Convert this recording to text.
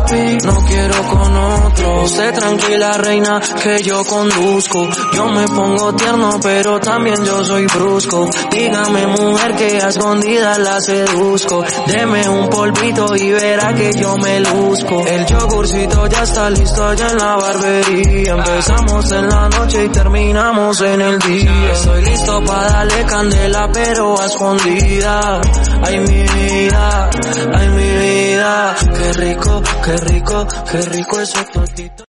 papi, no quiero con otro. Sé tranquila, reina, que yo conduzco. Yo me pongo tierno, pero también yo soy brusco. Dígame, mujer, que a escondidas la seduzco. Deme un polvito y verá que yo me luzco. El yogurcito ya está listo allá en la barbería. Empezamos en la noche y terminamos en el día. Estoy listo para darle candela, pero a escondida. Ay, mi vida, ay, mi vida. Qué rico, qué rico, qué rico ese totito.